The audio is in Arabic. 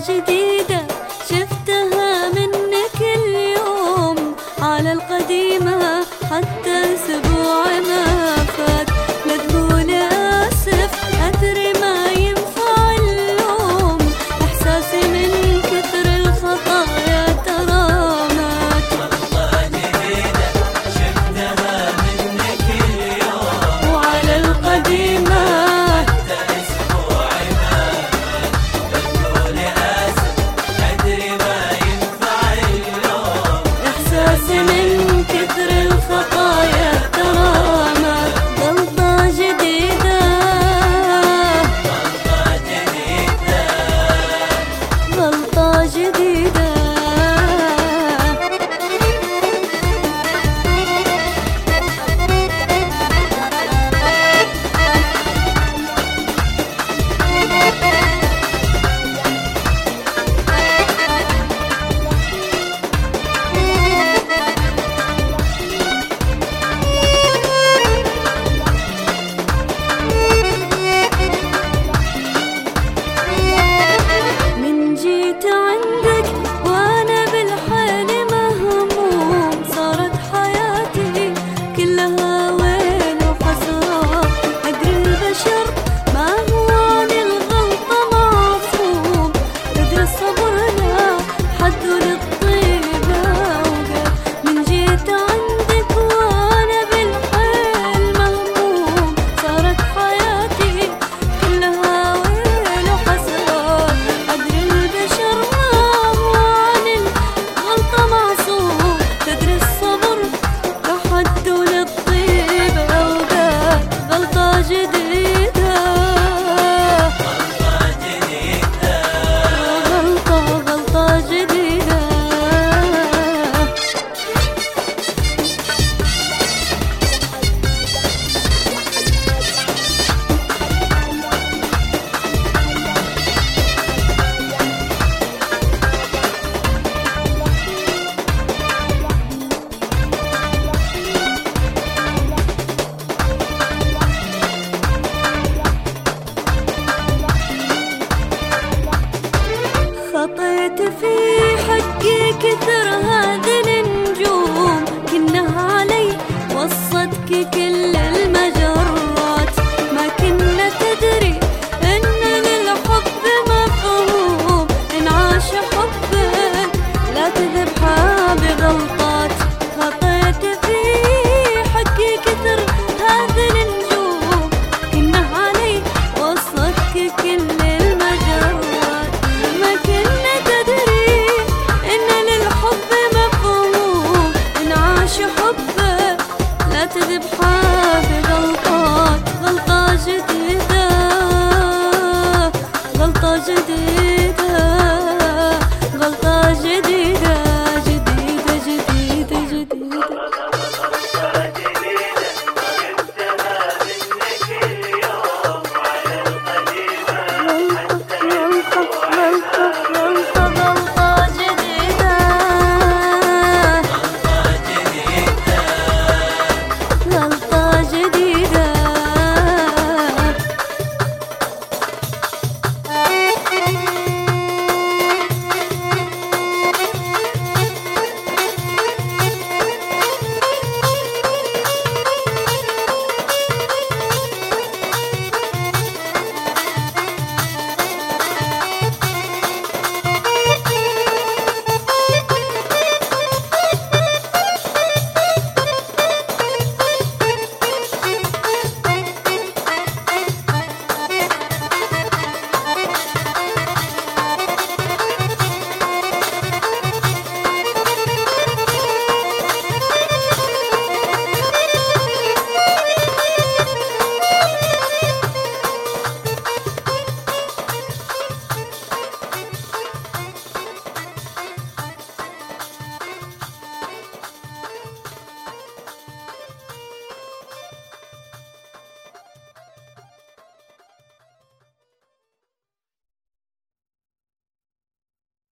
جديدة شفتها منك اليوم على القديمة حتى أسبوع ما فات. لا تقول آسف أدري ما ينفع اللوم، إحساسي من كثر الخطايا ترى مات. والله جديدة شفتها منك اليوم وعلى القديمة حتى أسبوع ما فات. بتقول آسف أدري ما ينفع اللوم، إحساسي من كثر الخطايا ترى مات. غلطة جديدة غلطة جديدة غلطة جديدة. من جيت عندك وانا بالحال مهموم، صارت حياتي كلها ويل وحسرات. أدري البشر ما هو عن الغلطة معصوم، أدري الصبر لا حد للطيبة أوقات. من جيت عندك وانا بالحال مهموم، صارت حياتي كلها ويل وحسرات. أدري البشر ما هو عن الغلطة معصوم، تدري الصبر لحد للطيب أوقات. غلطة جديدة غلطة جديدة غلطة جديدة. خطيت في حقي كثر هذه النجوم، كنها علي وصتك كل المجرات. ما كنا تدري ان للحب مفهوم، ان عاش حبك لا تذبحها بغلطات. خطيت في حقي كثر هذه النجوم، كنها علي وصتك كل المجرات. ما كنا تدري إن للحب مفهوم، إن عاش حبه لا تذبحه بغلطات. غلطة جديدة غلطة جديدة.